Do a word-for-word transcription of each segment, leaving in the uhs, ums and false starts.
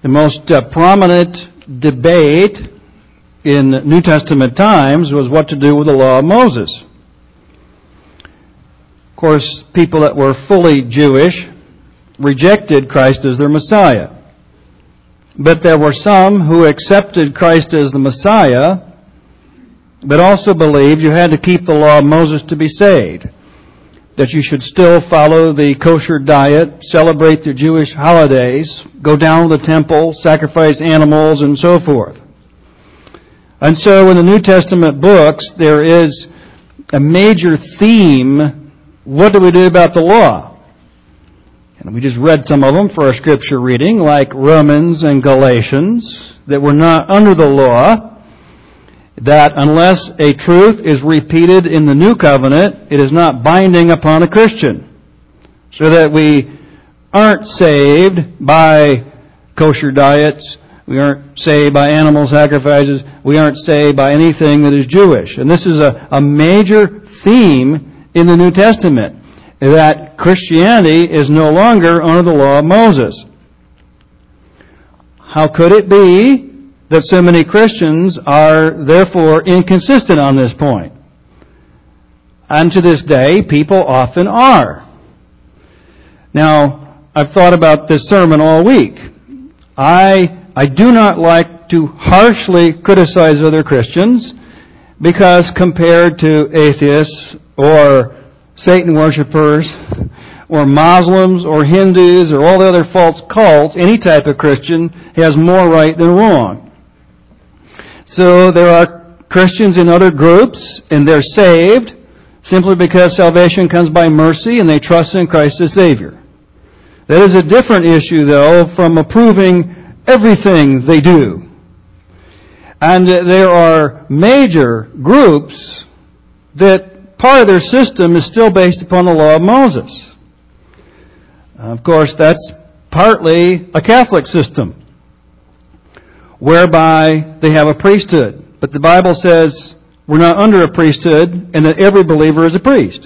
The most uh, prominent debate in New Testament times was what to do with the law of Moses. Of course, people that were fully Jewish rejected Christ as their Messiah. But there were some who accepted Christ as the Messiah, but also believed you had to keep the law of Moses to be saved. That you should still follow the kosher diet, celebrate the Jewish holidays, go down to the temple, sacrifice animals, and so forth. And so in the New Testament books, there is a major theme. What do we do about the law? And we just read some of them for our scripture reading, like Romans and Galatians, that we're not under the law, that unless a truth is repeated in the new covenant, it is not binding upon a Christian. So that we aren't saved by kosher diets, we aren't saved by animal sacrifices, we aren't saved by anything that is Jewish. And this is a, a major theme in the New Testament, that Christianity is no longer under the law of Moses. How could it be that so many Christians are therefore inconsistent on this point? And to this day, people often are. Now, I've thought about this sermon all week. I I do not like to harshly criticize other Christians, because compared to atheists or Satan worshipers or Muslims or Hindus or all the other false cults, any type of Christian has more right than wrong. So there are Christians in other groups, and they're saved simply because salvation comes by mercy and they trust in Christ as Savior. That is a different issue, though, from approving everything they do. And there are major groups that part of their system is still based upon the law of Moses. Of course, that's partly a Catholic system, whereby they have a priesthood. But the Bible says we're not under a priesthood and that every believer is a priest.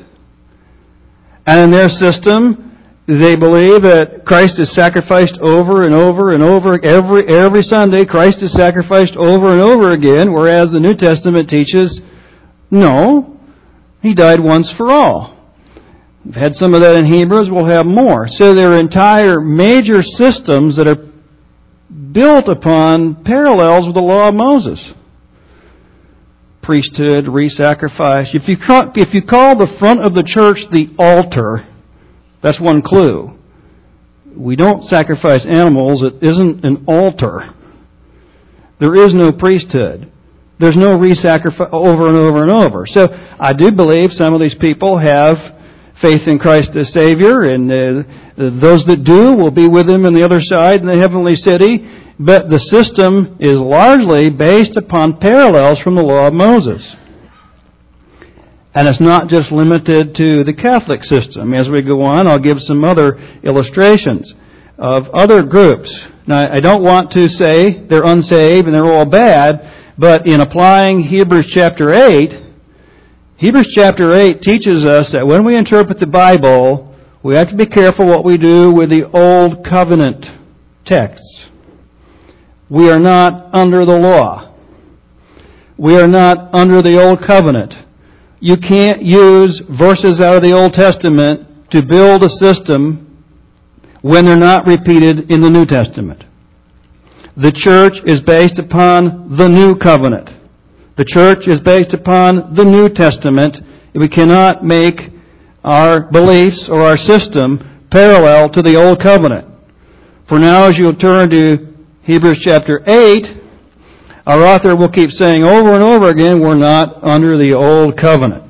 And in their system, they believe that Christ is sacrificed over and over and over. Every, every Sunday, Christ is sacrificed over and over again, whereas the New Testament teaches, no, He died once for all. We've had some of that in Hebrews, we'll have more. So there are entire major systems that are built upon parallels with the law of Moses. Priesthood, re-sacrifice. If you, call, if you call the front of the church the altar, that's one clue. We don't sacrifice animals. It isn't an altar. There is no priesthood. There's no re-sacrifice over and over and over. So I do believe some of these people have faith in Christ as Savior, and uh, those that do will be with Him on the other side in the heavenly city. But the system is largely based upon parallels from the law of Moses. And it's not just limited to the Catholic system. As we go on, I'll give some other illustrations of other groups. Now, I don't want to say they're unsaved and they're all bad, but in applying Hebrews chapter eight, Hebrews chapter eight teaches us that when we interpret the Bible, we have to be careful what we do with the Old Covenant texts. We are not under the law. We are not under the Old Covenant. You can't use verses out of the Old Testament to build a system when they're not repeated in the New Testament. The church is based upon the New Covenant. The church is based upon the New Testament. We cannot make our beliefs or our system parallel to the Old Covenant. For now, as you'll turn to Hebrews chapter eight, our author will keep saying over and over again, we're not under the Old Covenant.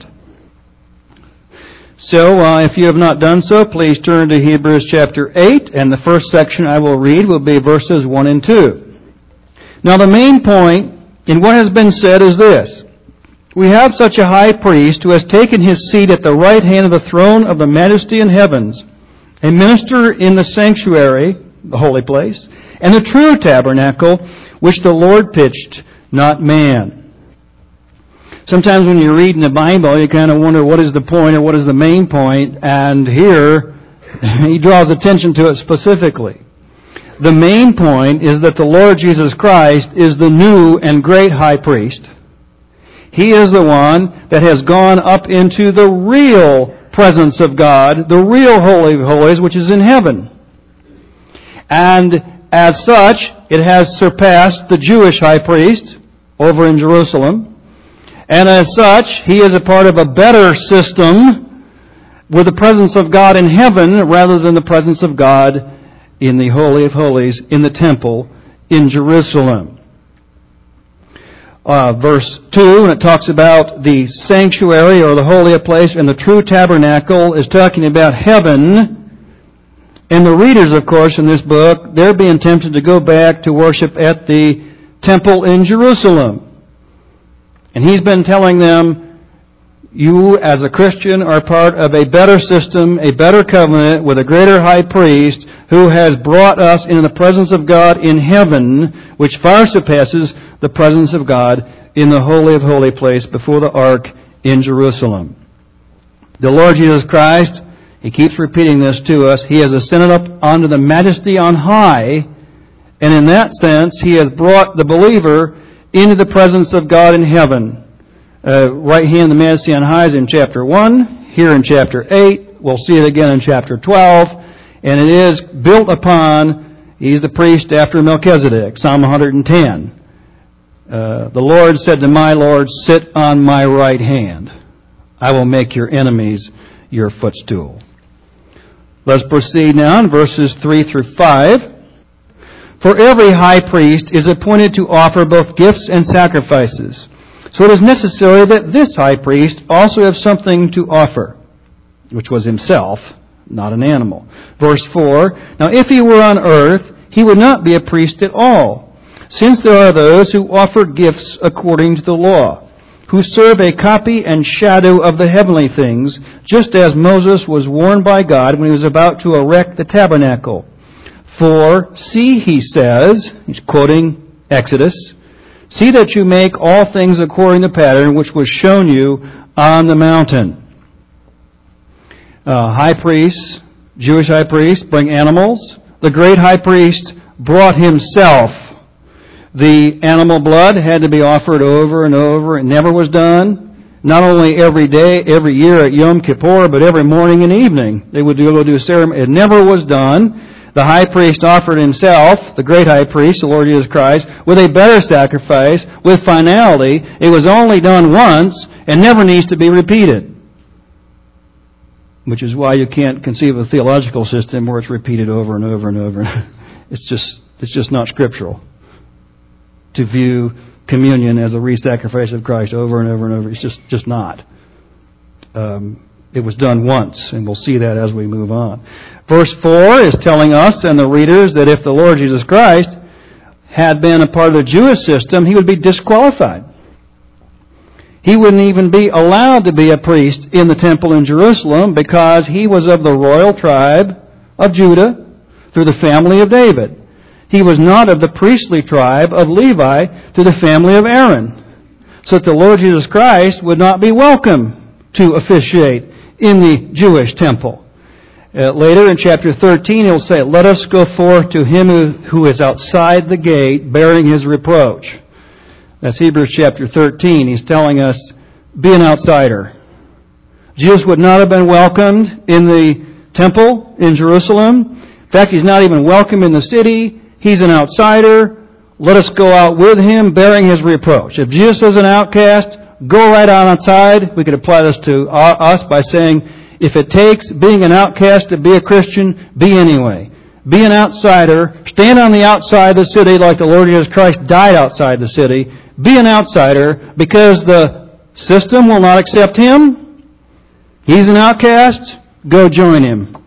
So, uh, if you have not done so, please turn to Hebrews chapter eight, and the first section I will read will be verses one and two. Now, the main point in what has been said is this. We have such a high priest who has taken his seat at the right hand of the throne of the majesty in heavens, a minister in the sanctuary, the holy place, and the true tabernacle, which the Lord pitched, not man. Sometimes when you're reading the Bible, you kind of wonder what is the point or what is the main point, and here he draws attention to it specifically. The main point is that the Lord Jesus Christ is the new and great high priest. He is the one that has gone up into the real presence of God, the real Holy of Holies, which is in heaven. And as such, it has surpassed the Jewish high priest over in Jerusalem. And as such, he is a part of a better system with the presence of God in heaven rather than the presence of God in the Holy of Holies in the temple in Jerusalem. Uh, verse two, when it talks about the sanctuary or the holy place and the true tabernacle, is talking about heaven. And the readers, of course, in this book, they're being tempted to go back to worship at the temple in Jerusalem. And he's been telling them, you as a Christian are part of a better system, a better covenant with a greater high priest who has brought us into the presence of God in heaven, which far surpasses the presence of God in the Holy of Holy place before the ark in Jerusalem. The Lord Jesus Christ, he keeps repeating this to us, he has ascended up onto the majesty on high, and in that sense, he has brought the believer into the presence of God in heaven. Uh, right hand of the majesty on high is in chapter one, here in chapter eight, we'll see it again in chapter twelve, and it is built upon, he's the priest after Melchizedek, Psalm one hundred ten. Uh, the Lord said to my Lord, sit on my right hand. I will make your enemies your footstool. Let's proceed now in verses three through five. For every high priest is appointed to offer both gifts and sacrifices. So it is necessary that this high priest also have something to offer, which was himself, not an animal. Verse four, now if he were on earth, he would not be a priest at all, since there are those who offer gifts according to the law, who serve a copy and shadow of the heavenly things, just as Moses was warned by God when he was about to erect the tabernacle. For, see, he says, he's quoting Exodus, see that you make all things according to the pattern which was shown you on the mountain. Uh, high priests, Jewish high priests, bring animals. The great high priest brought himself. The animal blood had to be offered over and over. It never was done. Not only every day, every year at Yom Kippur, but every morning and evening. They would go do a ceremony. It never was done. The high priest offered himself, the great high priest, the Lord Jesus Christ, with a better sacrifice, with finality. It was only done once and never needs to be repeated. Which is why you can't conceive of a theological system where it's repeated over and over and over. It's just, it's just not scriptural to view communion as a re-sacrifice of Christ over and over and over. It's just, just not. Um, It was done once, and we'll see that as we move on. Verse four is telling us and the readers that if the Lord Jesus Christ had been a part of the Jewish system, he would be disqualified. He wouldn't even be allowed to be a priest in the temple in Jerusalem because he was of the royal tribe of Judah through the family of David. He was not of the priestly tribe of Levi to the family of Aaron. So that the Lord Jesus Christ would not be welcome to officiate in the Jewish temple. Uh, later in chapter thirteen, he'll say, let us go forth to him who, who is outside the gate, bearing his reproach. That's Hebrews chapter thirteen. He's telling us, be an outsider. Jesus would not have been welcomed in the temple in Jerusalem. In fact, he's not even welcome in the city. He's an outsider. Let us go out with him, bearing his reproach. If Jesus is an outcast, go right on outside. We could apply this to us by saying, if it takes being an outcast to be a Christian, be anyway. Be an outsider. Stand on the outside of the city like the Lord Jesus Christ died outside the city. Be an outsider because the system will not accept him. He's an outcast. Go join him.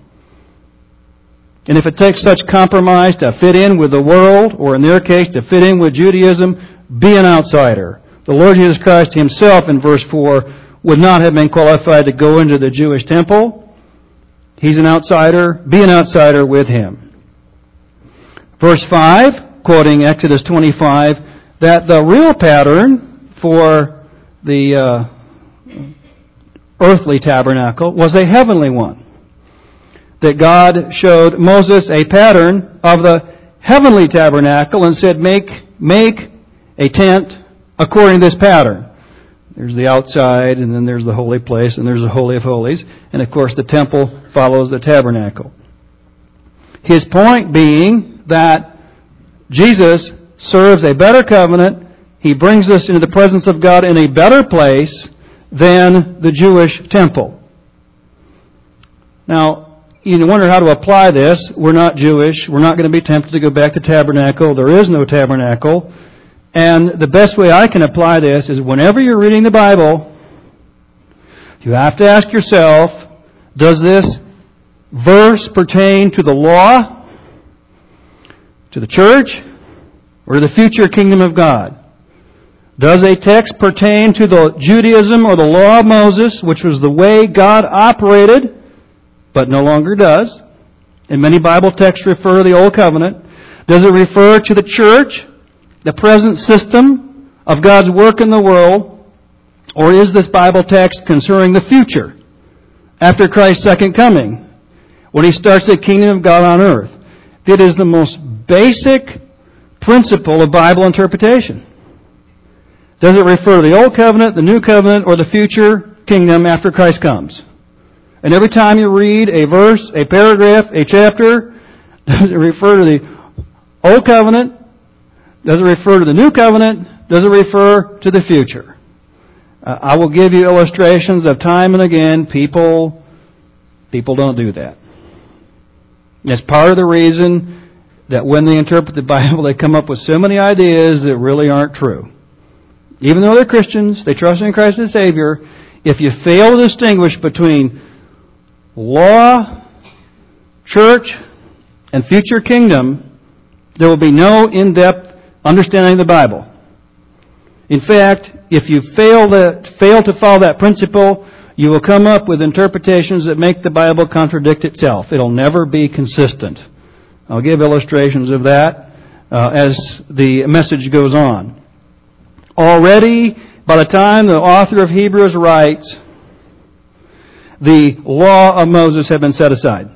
And if it takes such compromise to fit in with the world, or in their case to fit in with Judaism, be an outsider. The Lord Jesus Christ himself, in verse four, would not have been qualified to go into the Jewish temple. He's an outsider. Be an outsider with him. Verse five, quoting Exodus twenty-five, that the real pattern for the uh, earthly tabernacle was a heavenly one. That God showed Moses a pattern of the heavenly tabernacle and said, make, make a tent according to this pattern. There's the outside, and then there's the holy place, and there's the Holy of Holies. And of course the temple follows the tabernacle. His point being that Jesus serves a better covenant. He brings us into the presence of God in a better place than the Jewish temple. Now, you wonder how to apply this. We're not Jewish. We're not going to be tempted to go back to tabernacle. There is no tabernacle. And the best way I can apply this is whenever you're reading the Bible, you have to ask yourself, does this verse pertain to the law, to the church, or to the future kingdom of God? Does a text pertain to the Judaism or the law of Moses, which was the way God operated, but no longer does? And many Bible texts refer to the Old Covenant. Does it refer to the church, the present system of God's work in the world? Or is this Bible text concerning the future, after Christ's second coming, when He starts the kingdom of God on earth? It is the most basic principle of Bible interpretation. Does it refer to the Old Covenant, the New Covenant, or the future kingdom after Christ comes? And every time you read a verse, a paragraph, a chapter, does it refer to the Old Covenant? Does it refer to the New Covenant? Does it refer to the future? Uh, I will give you illustrations of time and again. People, people don't do that. It's part of the reason that when they interpret the Bible, they come up with so many ideas that really aren't true. Even though they're Christians, they trust in Christ as Savior, if you fail to distinguish between law, church, and future kingdom, there will be no in-depth understanding of the Bible. In fact, if you fail to, fail to follow that principle, you will come up with interpretations that make the Bible contradict itself. It'll never be consistent. I'll give illustrations of that uh, as the message goes on. Already, by the time the author of Hebrews writes, the law of Moses had been set aside.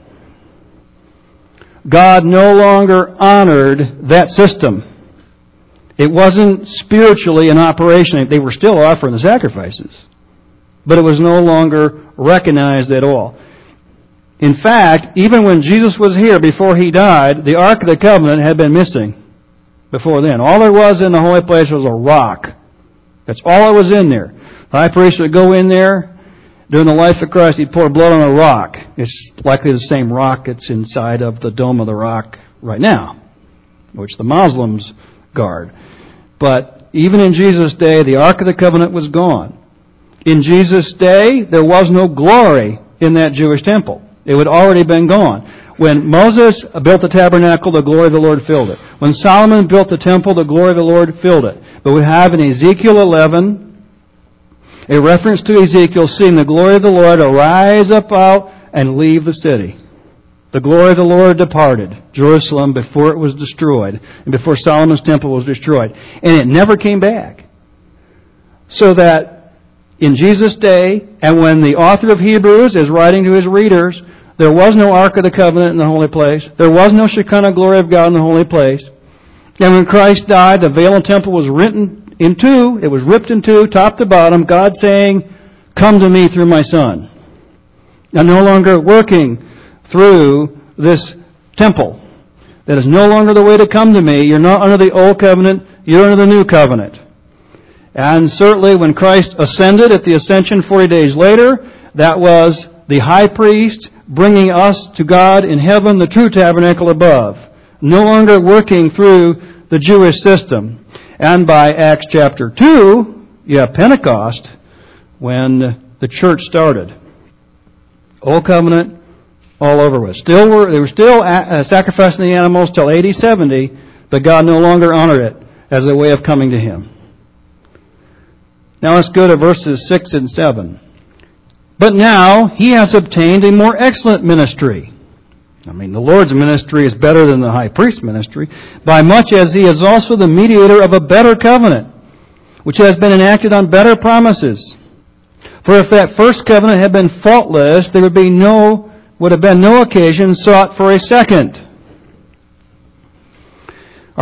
God no longer honored that system. It wasn't spiritually in operation. They were still offering the sacrifices, but it was no longer recognized at all. In fact, even when Jesus was here before He died, the Ark of the Covenant had been missing before then. All there was in the holy place was a rock. That's all that was in there. The high priest would go in there during the life of Christ. He'd pour blood on a rock. It's likely the same rock that's inside of the Dome of the Rock right now, which the Muslims guard. But even in Jesus' day, the Ark of the Covenant was gone. In Jesus' day, there was no glory in that Jewish temple. It had already been gone. When Moses built the tabernacle, the glory of the Lord filled it. When Solomon built the temple, the glory of the Lord filled it. But we have in Ezekiel eleven a reference to Ezekiel seeing the glory of the Lord arise up out and leave the city. The glory of the Lord departed Jerusalem before it was destroyed, and before Solomon's temple was destroyed. And it never came back. So that in Jesus' day, and when the author of Hebrews is writing to his readers, there was no Ark of the Covenant in the holy place. There was no Shekinah glory of God in the holy place. And when Christ died, the veil and temple was written in two. It was ripped in two, top to bottom. God saying, "Come to me through my Son." I'm no longer working through this temple. That is no longer the way to come to me. You're not under the Old Covenant. You're under the New Covenant. And certainly when Christ ascended at the ascension forty days later, that was the high priest bringing us to God in heaven, the true tabernacle above. No longer working through the Jewish system. And by Acts chapter two, you have Pentecost, when the church started. Old Covenant, all over with. Still were, they were still sacrificing the animals till A D seventy, but God no longer honored it as a way of coming to Him. Now let's go to verses six and seven. But now He has obtained a more excellent ministry. I mean, the Lord's ministry is better than the high priest's ministry, by much as He is also the mediator of a better covenant, which has been enacted on better promises. For if that first covenant had been faultless, there would be no would have been no occasion sought for a second.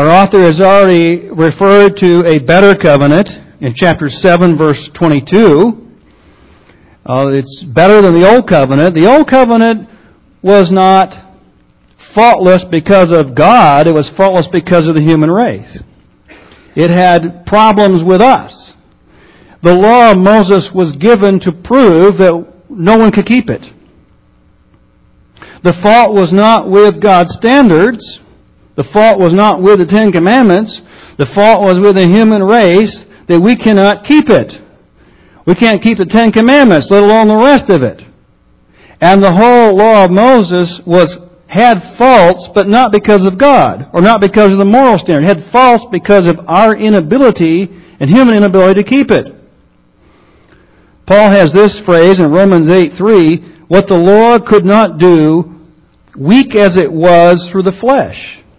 Our author has already referred to a better covenant in chapter seven, verse twenty-two. Uh, it's better than the old covenant. The old covenant was not faultless because of God. It was faultless because of the human race. It had problems with us. The law of Moses was given to prove that no one could keep it. The fault was not with God's standards. The fault was not with the Ten Commandments. The fault was with the human race that we cannot keep it. We can't keep the Ten Commandments, let alone the rest of it. And the whole law of Moses was had faults, but not because of God, or not because of the moral standard. It had faults because of our inability and human inability to keep it. Paul has this phrase in Romans eight three, what the law could not do, weak as it was through the flesh.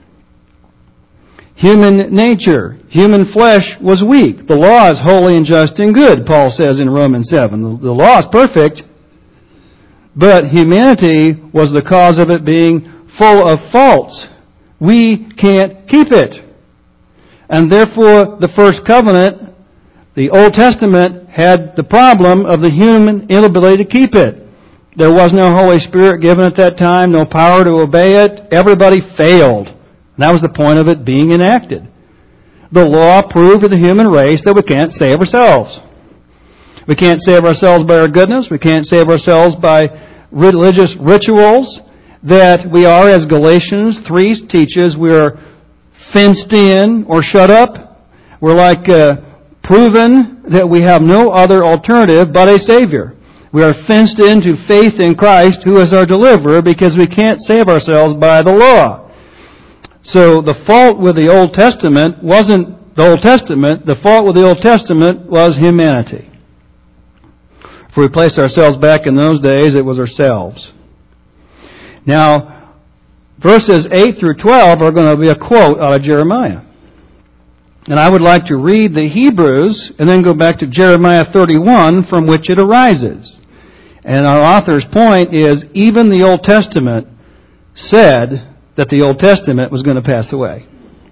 Human nature, human flesh was weak. The law is holy and just and good, Paul says in Romans seven. The law is perfect, but humanity was the cause of it being full of faults. We can't keep it. And therefore, the first covenant, the Old Testament, had the problem of the human inability to keep it. There was no Holy Spirit given at that time, no power to obey it. Everybody failed. And that was the point of it being enacted. The law proved to the human race that we can't save ourselves. We can't save ourselves by our goodness. We can't save ourselves by religious rituals. That we are, as Galatians three teaches, we are fenced in or shut up. We're like uh, proven that we have no other alternative but a Savior. We are fenced into faith in Christ, who is our deliverer, because we can't save ourselves by the law. So the fault with the Old Testament wasn't the Old Testament. The fault with the Old Testament was humanity. If we place ourselves back in those days, it was ourselves. Now, verses eight through twelve are going to be a quote out of Jeremiah. And I would like to read the Hebrews and then go back to Jeremiah thirty-one, from which it arises. And our author's point is, even the Old Testament said that the Old Testament was going to pass away.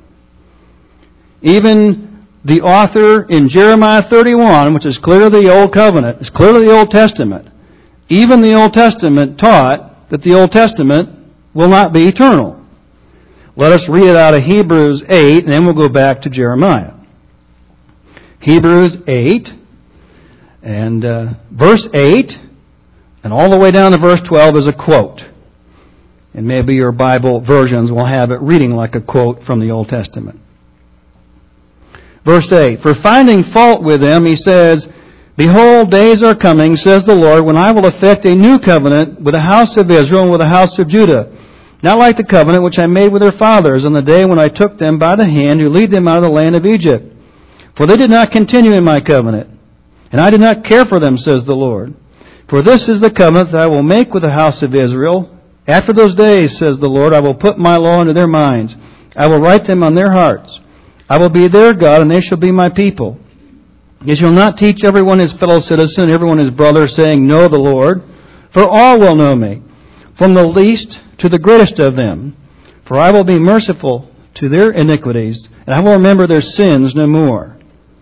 Even the author in Jeremiah thirty-one, which is clearly the Old Covenant, is clearly the Old Testament, even the Old Testament taught that the Old Testament will not be eternal. Let us read it out of Hebrews eight, and then we'll go back to Jeremiah. Hebrews eight, and uh, verse eight, and all the way down to verse twelve is a quote. And maybe your Bible versions will have it reading like a quote from the Old Testament. Verse eight, for finding fault with them, he says, behold, days are coming, says the Lord, when I will effect a new covenant with the house of Israel and with the house of Judah. Not like the covenant which I made with their fathers on the day when I took them by the hand to lead them out of the land of Egypt. For they did not continue in my covenant, and I did not care for them, says the Lord. For this is the covenant that I will make with the house of Israel. After those days, says the Lord, I will put my law into their minds. I will write them on their hearts. I will be their God, and they shall be my people. Ye shall not teach everyone his fellow citizen, everyone his brother, saying, know the Lord, for all will know me, from the least to the greatest of them. For I will be merciful to their iniquities, and I will remember their sins no more.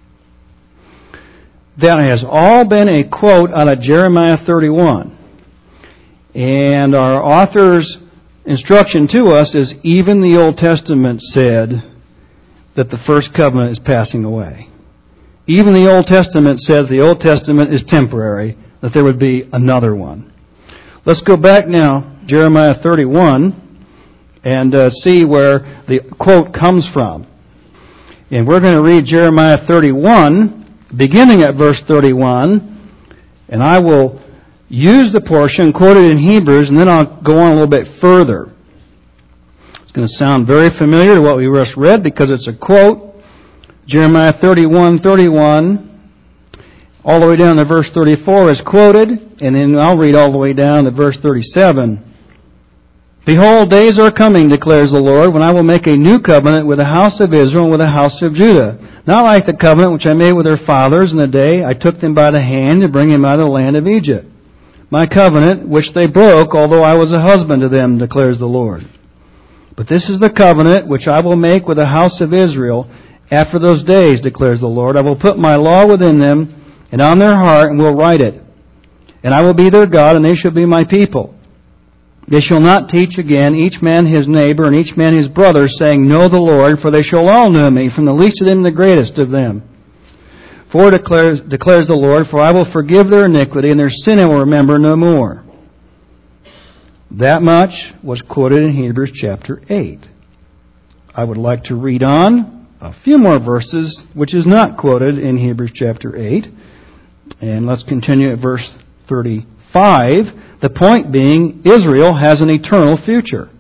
That has all been a quote out of Jeremiah thirty-one. And our author's instruction to us is, even the Old Testament said that the first covenant is passing away. Even the Old Testament says the Old Testament is temporary, that there would be another one. Let's go back now, Jeremiah thirty-one, and uh, see where the quote comes from. And we're going to read Jeremiah thirty-one, beginning at verse thirty-one, and I will use the portion quoted in Hebrews, and then I'll go on a little bit further. It's going to sound very familiar to what we just read because it's a quote. Jeremiah thirty-one thirty-one, all the way down to verse thirty-four is quoted, and then I'll read all the way down to verse thirty-seven. Behold, days are coming, declares the Lord, when I will make a new covenant with the house of Israel and with the house of Judah. Not like the covenant which I made with their fathers in the day I took them by the hand to bring them out of the land of Egypt. My covenant, which they broke, although I was a husband to them, declares the Lord. But this is the covenant which I will make with the house of Israel after those days, declares the Lord. I will put my law within them and on their heart, and will write it. And I will be their God, and they shall be my people. They shall not teach again each man his neighbor and each man his brother, saying, Know the Lord, for they shall all know me, from the least of them to the greatest of them. For declares, declares the Lord, for I will forgive their iniquity, and their sin I will remember no more. That much was quoted in Hebrews chapter eight. I would like to read on a few more verses, which is not quoted in Hebrews chapter eight. And let's continue at verse thirty-five. The point being, Israel has an eternal future.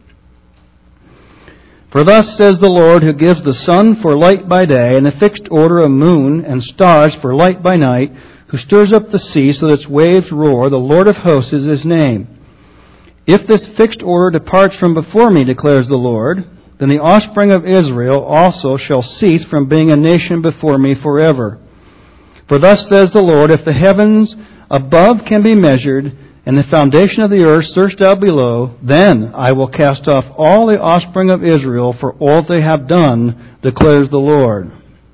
For thus says the Lord, who gives the sun for light by day, and the fixed order of moon and stars for light by night, who stirs up the sea so that its waves roar, the Lord of hosts is his name. If this fixed order departs from before me, declares the Lord, then the offspring of Israel also shall cease from being a nation before me forever. For thus says the Lord, if the heavens above can be measured, and the foundation of the earth searched out below, then I will cast off all the offspring of Israel for all they have done, declares the Lord.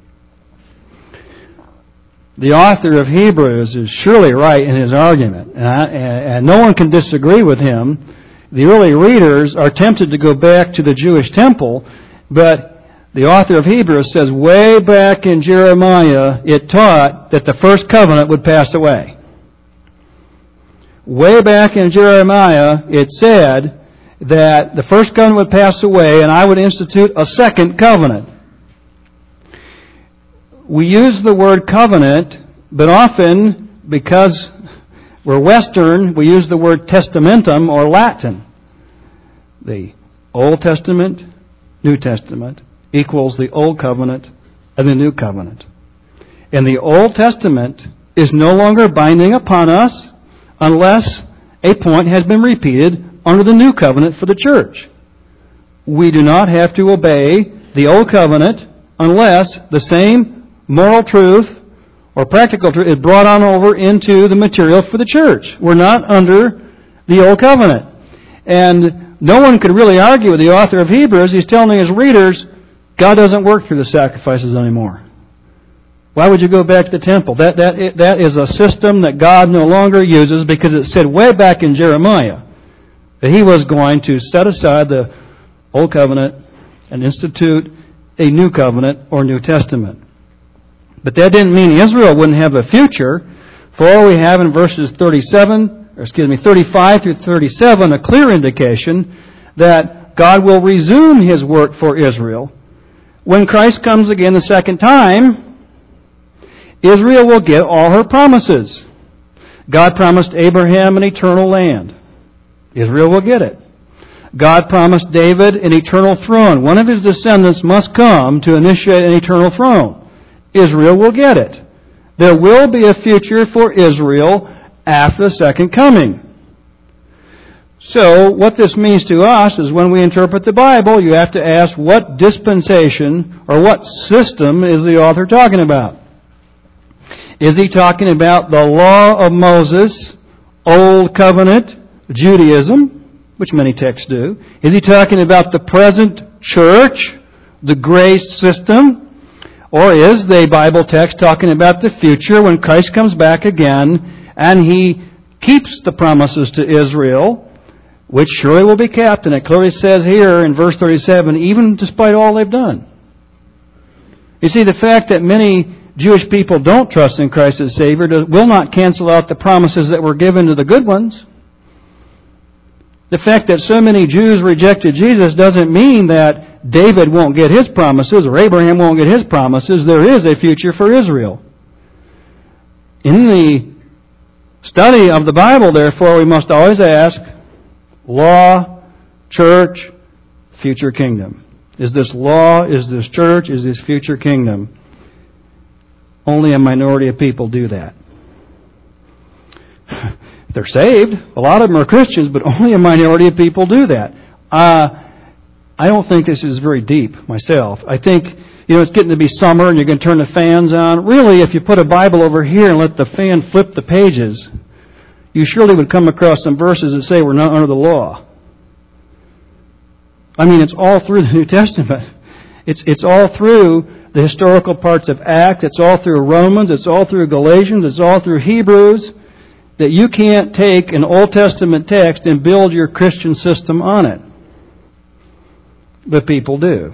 The author of Hebrews is surely right in his argument, and, I, and no one can disagree with him. The early readers are tempted to go back to the Jewish temple, but the author of Hebrews says way back in Jeremiah, it taught that the first covenant would pass away. Way back in Jeremiah, it said that the first covenant would pass away and I would institute a second covenant. We use the word covenant, but often, because we're Western, we use the word testamentum or Latin. The Old Testament, New Testament equals the Old Covenant and the New Covenant. And the Old Testament is no longer binding upon us unless a point has been repeated under the New Covenant for the church. We do not have to obey the Old Covenant unless the same moral truth or practical truth is brought on over into the material for the church. We're not under the Old Covenant. And no one could really argue with the author of Hebrews. He's telling his readers, God doesn't work through the sacrifices anymore. Why would you go back to the temple? That, that, that is a system that God no longer uses, because it said way back in Jeremiah that He was going to set aside the Old Covenant and institute a New Covenant or New Testament. But that didn't mean Israel wouldn't have a future. For all we have in verses thirty-seven, or excuse me, thirty-five through thirty-seven, a clear indication that God will resume His work for Israel. When Christ comes again the second time, Israel will get all her promises. God promised Abraham an eternal land. Israel will get it. God promised David an eternal throne. One of his descendants must come to initiate an eternal throne. Israel will get it. There will be a future for Israel after the second coming. So, what this means to us is when we interpret the Bible, you have to ask what dispensation or what system is the author talking about. Is he talking about the law of Moses, Old Covenant, Judaism, which many texts do? Is he talking about the present church, the grace system? Or is the Bible text talking about the future when Christ comes back again and He keeps the promises to Israel, which surely will be kept? And it clearly says here in verse thirty-seven, even despite all they've done. You see, the fact that many Jewish people don't trust in Christ as Savior will not cancel out the promises that were given to the good ones. The fact that so many Jews rejected Jesus doesn't mean that David won't get his promises or Abraham won't get his promises. There is a future for Israel. In the study of the Bible, therefore, we must always ask, law, church, future kingdom. Is this law? Is this church? Is this future kingdom? Only a minority of people do that. They're saved. A lot of them are Christians, but only a minority of people do that. Uh, I don't think this is very deep myself. I think, you know, it's getting to be summer and you're going to turn the fans on. Really, if you put a Bible over here and let the fan flip the pages, you surely would come across some verses that say we're not under the law. I mean, it's all through the New Testament. It's, it's all through the historical parts of Acts. It's all through Romans. It's all through Galatians. It's all through Hebrews. That you can't take an Old Testament text and build your Christian system on it. But people do.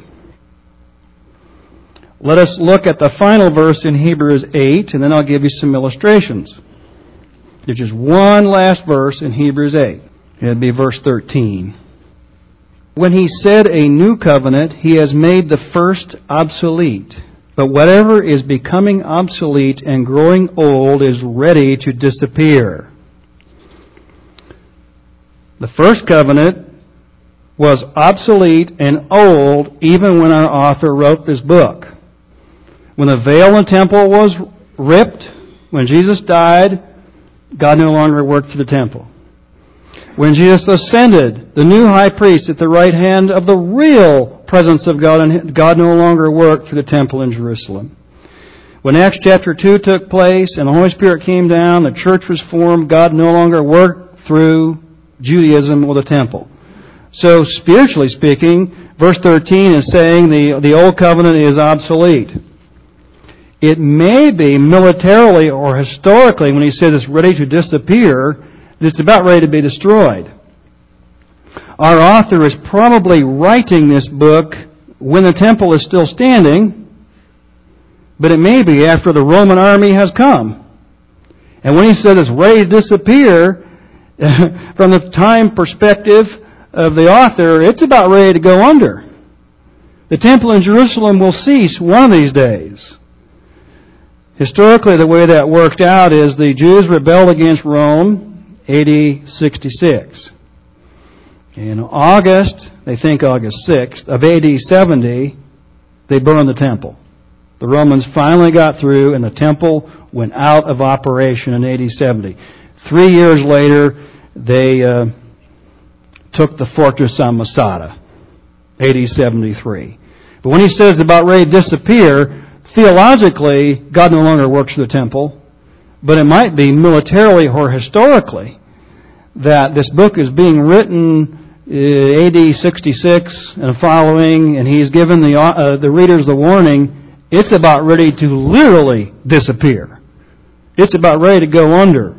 Let us look at the final verse in Hebrews eight, and then I'll give you some illustrations. There's just one last verse in Hebrews eight. It'd be verse thirteen. When he said a new covenant, he has made the first obsolete. But whatever is becoming obsolete and growing old is ready to disappear. The first covenant was obsolete and old even when our author wrote this book. When the veil in the temple was ripped, when Jesus died, God no longer worked for the temple. When Jesus ascended, the new high priest at the right hand of the real presence of God, and God no longer worked for the temple in Jerusalem. When Acts chapter two took place and the Holy Spirit came down, the church was formed, God no longer worked through Judaism or the temple. So spiritually speaking, verse thirteen is saying the, the old covenant is obsolete. It may be militarily or historically, when he says it's ready to disappear, that it's about ready to be destroyed. Our author is probably writing this book when the temple is still standing, but it may be after the Roman army has come. And when he said it's ready to disappear, from the time perspective of the author, it's about ready to go under. The temple in Jerusalem will cease one of these days. Historically, the way that worked out is the Jews rebelled against Rome, A D sixty-six. In August, they think August sixth, of A D seventy, they burned the temple. The Romans finally got through, and the temple went out of operation in A D seventy. Three years later, they uh, took the fortress on Masada, A D seventy-three. But when he says about ready to disappear, theologically, God no longer works for the temple, but it might be militarily or historically that this book is being written A D sixty-six and following, and he's given the uh, the readers the warning, it's about ready to literally disappear. It's about ready to go under.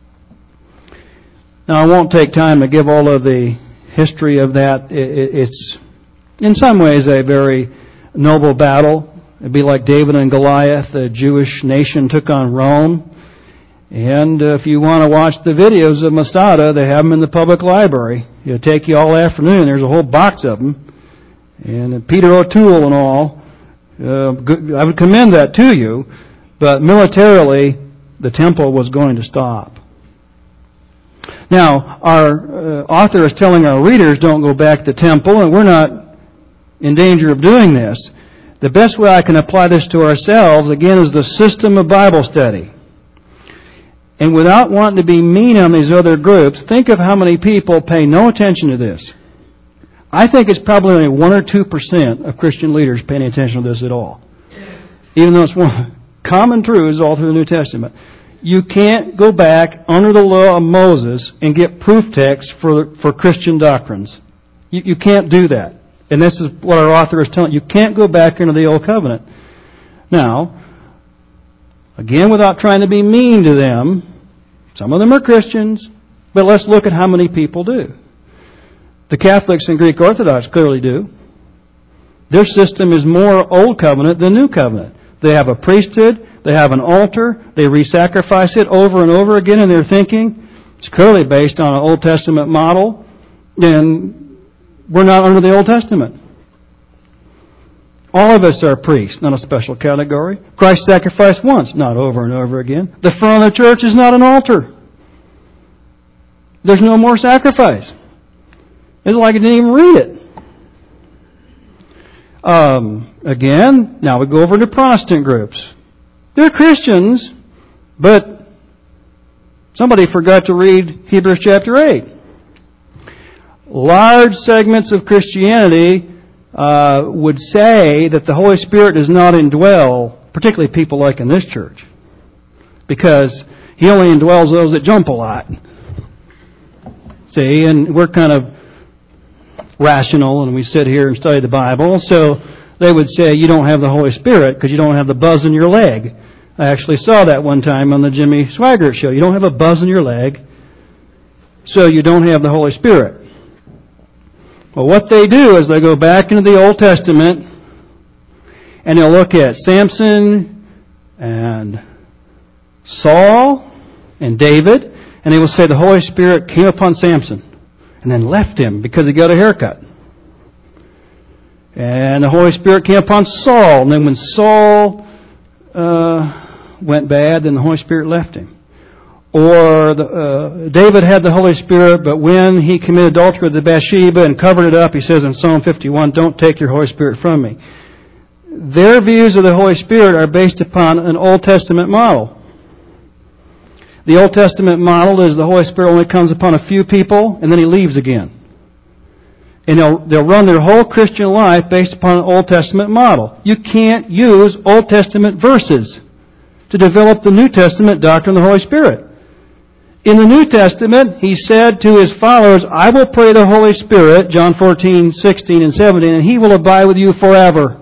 Now, I won't take time to give all of the history of that. It's, in some ways, a very noble battle. It'd be like David and Goliath. The Jewish nation took on Rome. And uh, if you want to watch the videos of Masada, they have them in the public library. It'll take you all afternoon. There's a whole box of them. And Peter O'Toole and all. Uh, I would commend that to you. But militarily, the temple was going to stop. Now, our uh, author is telling our readers, don't go back to the temple, and we're not in danger of doing this. The best way I can apply this to ourselves, again, is the system of Bible study. And without wanting to be mean on these other groups, think of how many people pay no attention to this. I think it's probably only one or two percent of Christian leaders paying attention to this at all. Even though it's one common truths all through the New Testament. You can't go back under the law of Moses and get proof texts for, for Christian doctrines. You, you can't do that. And this is what our author is telling you. You can't go back into the Old Covenant. Now, again, without trying to be mean to them, some of them are Christians, but let's look at how many people do. The Catholics and Greek Orthodox clearly do. Their system is more Old Covenant than New Covenant. They have a priesthood, they have an altar, they re-sacrifice it over and over again in their thinking. It's clearly based on an Old Testament model, and we're not under the Old Testament. All of us are priests, not a special category. Christ sacrificed once, not over and over again. The front of the church is not an altar. There's no more sacrifice. It's like I didn't even read it. Um, again, now we go over to Protestant groups. They're Christians, but somebody forgot to read Hebrews chapter eight. Large segments of Christianity uh, would say that the Holy Spirit does not indwell, particularly people like in this church, because He only indwells those that jump a lot. See, and we're kind of rational and we sit here and study the Bible. So they would say you don't have the Holy Spirit because you don't have the buzz in your leg. I actually saw that one time on the Jimmy Swaggart show. You don't have a buzz in your leg, so you don't have the Holy Spirit. Well, what they do is they go back into the Old Testament and they'll look at Samson and Saul and David, and they will say the Holy Spirit came upon Samson and then left him because he got a haircut. And the Holy Spirit came upon Saul, and then when Saul uh, went bad, then the Holy Spirit left him. Or the, uh, David had the Holy Spirit, but when he committed adultery with Bathsheba and covered it up, he says in Psalm fifty-one, don't take your Holy Spirit from me. Their views of the Holy Spirit are based upon an Old Testament model. The Old Testament model is the Holy Spirit only comes upon a few people, and then He leaves again. And they'll, they'll run their whole Christian life based upon an Old Testament model. You can't use Old Testament verses to develop the New Testament doctrine of the Holy Spirit. In the New Testament, He said to His followers, I will pray the Holy Spirit, John fourteen, sixteen, and seventeen, and He will abide with you forever.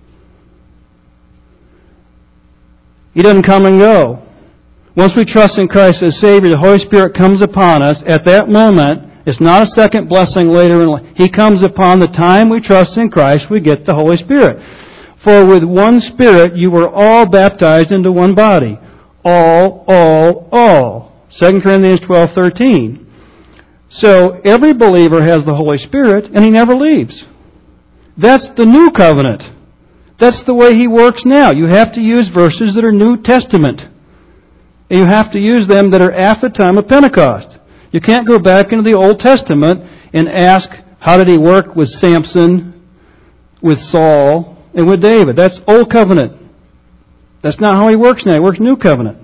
He doesn't come and go. Once we trust in Christ as Savior, the Holy Spirit comes upon us. At that moment, it's not a second blessing later in life. He comes upon the time we trust in Christ, we get the Holy Spirit. For with one Spirit you were all baptized into one body. All, all, all. Second Corinthians twelve thirteen. So every believer has the Holy Spirit, and He never leaves. That's the new covenant. That's the way He works now. You have to use verses that are New Testament. And you have to use them that are after the time of Pentecost. You can't go back into the Old Testament and ask, how did He work with Samson, with Saul, and with David? That's Old Covenant. That's not how He works now. He works New Covenant.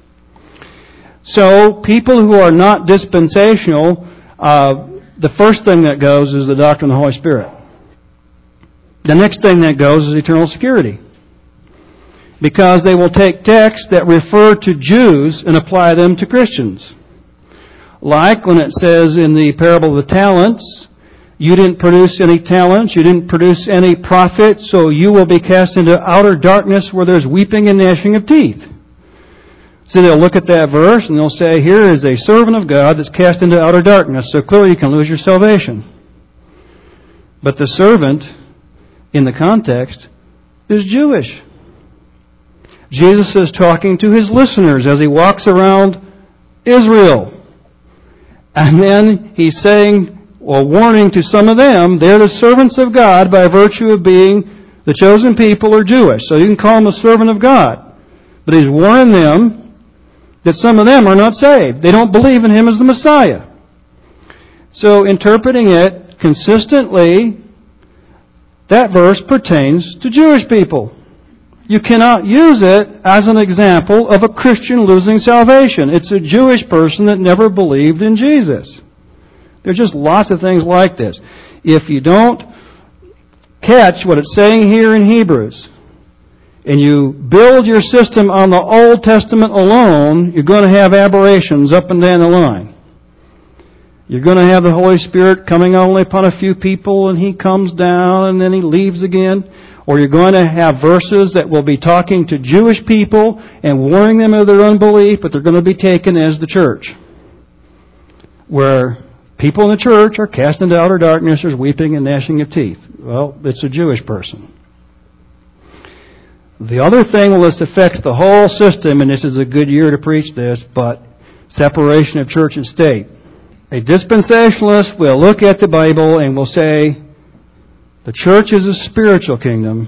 So, people who are not dispensational, uh, the first thing that goes is the doctrine of the Holy Spirit. The next thing that goes is eternal security. Because they will take texts that refer to Jews and apply them to Christians. Like when it says in the parable of the talents, you didn't produce any talents, you didn't produce any profit, so you will be cast into outer darkness where there's weeping and gnashing of teeth. So they'll look at that verse and they'll say, here is a servant of God that's cast into outer darkness, so clearly you can lose your salvation. But the servant, in the context, is Jewish. Jesus is talking to His listeners as He walks around Israel. And then He's saying, or warning to some of them, they're the servants of God by virtue of being the chosen people or Jewish. So you can call them a servant of God. But He's warning them that some of them are not saved. They don't believe in Him as the Messiah. So interpreting it consistently, that verse pertains to Jewish people. You cannot use it as an example of a Christian losing salvation. It's a Jewish person that never believed in Jesus. There's just lots of things like this. If you don't catch what it's saying here in Hebrews, and you build your system on the Old Testament alone, you're going to have aberrations up and down the line. You're going to have the Holy Spirit coming only upon a few people, and He comes down and then He leaves again. Or you're going to have verses that will be talking to Jewish people and warning them of their unbelief, but they're going to be taken as the church. Where people in the church are cast into outer darkness, there's weeping and gnashing of teeth. Well, it's a Jewish person. The other thing, well, this affects the whole system, and this is a good year to preach this, but separation of church and state. A dispensationalist will look at the Bible and will say, the church is a spiritual kingdom.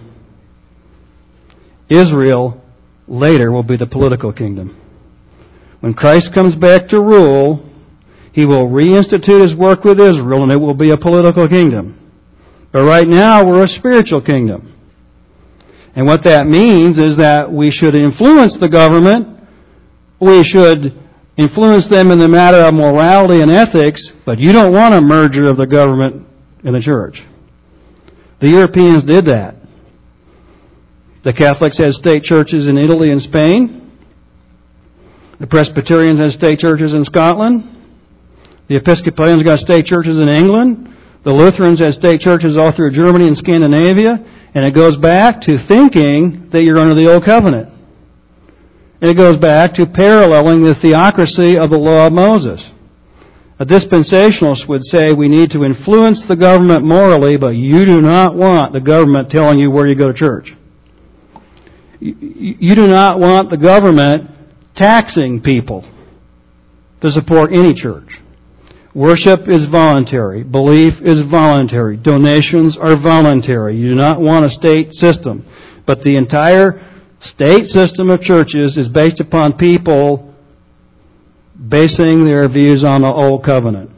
Israel later will be the political kingdom. When Christ comes back to rule, He will reinstitute His work with Israel, and it will be a political kingdom. But right now, we're a spiritual kingdom. And what that means is that we should influence the government. We should influence them in the matter of morality and ethics, but you don't want a merger of the government and the church. The Europeans did that. The Catholics had state churches in Italy and Spain. The Presbyterians had state churches in Scotland. The Episcopalians got state churches in England. The Lutherans had state churches all through Germany and Scandinavia, and it goes back to thinking that you're under the Old Covenant. And it goes back to paralleling the theocracy of the law of Moses. A dispensationalist would say we need to influence the government morally, but you do not want the government telling you where you go to church. You do not want the government taxing people to support any church. Worship is voluntary. Belief is voluntary. Donations are voluntary. You do not want a state system. But the entire state system of churches is based upon people basing their views on the Old Covenant.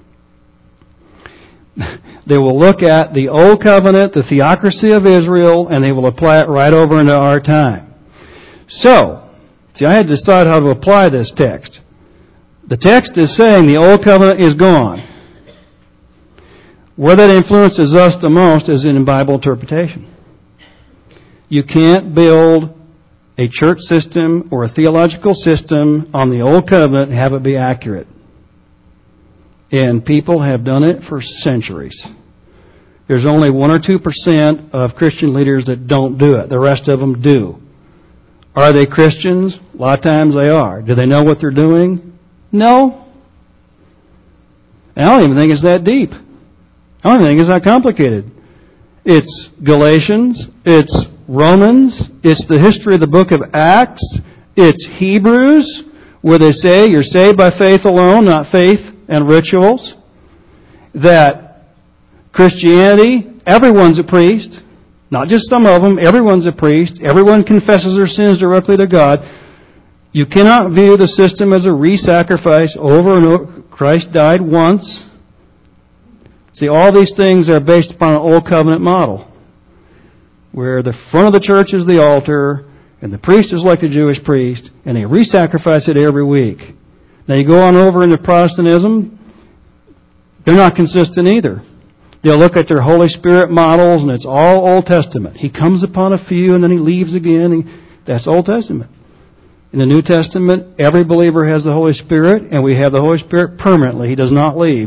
They will look at the Old Covenant, the theocracy of Israel, and they will apply it right over into our time. So, see, I had to decide how to apply this text. The text is saying the Old Covenant is gone. Where that influences us the most is in Bible interpretation. You can't build a church system or a theological system on the Old Covenant and have it be accurate. And people have done it for centuries. There's only one or two percent of Christian leaders that don't do it. The rest of them do. Are they Christians? A lot of times they are. Do they know what they're doing? No. And I don't even think it's that deep. I don't even think it's that complicated. It's Galatians. It's Romans. It's the history of the book of Acts. It's Hebrews, where they say you're saved by faith alone, not faith and rituals. That Christianity, everyone's a priest. Not just some of them. Everyone's a priest. Everyone confesses their sins directly to God. You cannot view the system as a re-sacrifice over and over. Christ died once. See, all these things are based upon an Old Covenant model, where the front of the church is the altar, and the priest is like the Jewish priest, and they re-sacrifice it every week. Now you go on over into Protestantism, they're not consistent either. They'll look at their Holy Spirit models, and it's all Old Testament. He comes upon a few, and then he leaves again. And that's Old Testament. In the New Testament, every believer has the Holy Spirit, and we have the Holy Spirit permanently. He does not leave.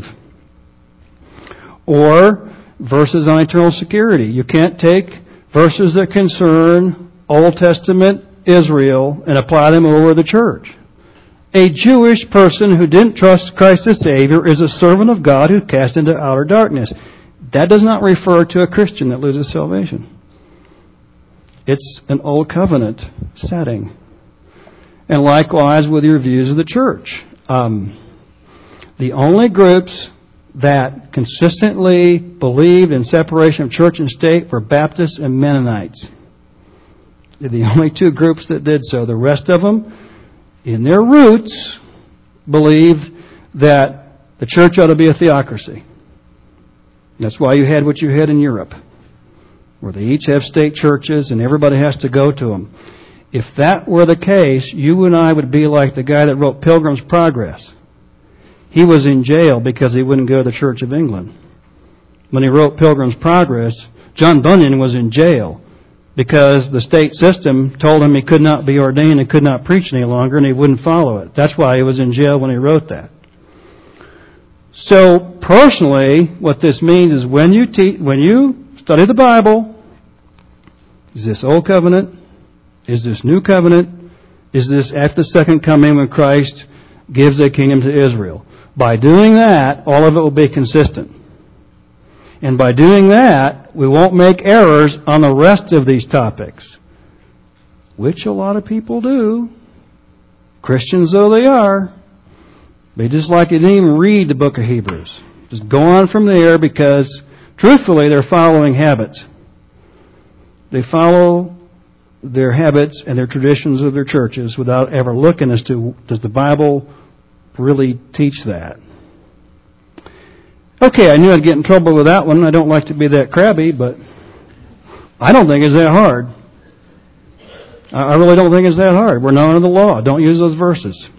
Or verses on eternal security. You can't take verses that concern Old Testament Israel and apply them over the church. A Jewish person who didn't trust Christ as Savior is a servant of God who's cast into outer darkness. That does not refer to a Christian that loses salvation. It's an Old Covenant setting. And likewise with your views of the church. Um, the only groups that consistently believed in separation of church and state were Baptists and Mennonites. They're the only two groups that did so. The rest of them, in their roots, believed that the church ought to be a theocracy. That's why you had what you had in Europe, where they each have state churches and everybody has to go to them. If that were the case, you and I would be like the guy that wrote Pilgrim's Progress. He was in jail because he wouldn't go to the Church of England. When he wrote Pilgrim's Progress, John Bunyan was in jail because the state system told him he could not be ordained and could not preach any longer, and he wouldn't follow it. That's why he was in jail when he wrote that. So, personally, what this means is when you te- when you study the Bible, is this Old Covenant? Is this New Covenant? Is this after the second coming when Christ gives a kingdom to Israel? By doing that, all of it will be consistent. And by doing that, we won't make errors on the rest of these topics, which a lot of people do. Christians though they are, they just like they didn't even read the book of Hebrews. Just go on from there because, truthfully, they're following habits. They follow their habits and their traditions of their churches without ever looking as to, does the Bible really teach that? Okay, I knew I'd get in trouble with that one. I don't like to be that crabby, but I don't think it's that hard. I really don't think it's that hard. We're not under the law. Don't use those verses.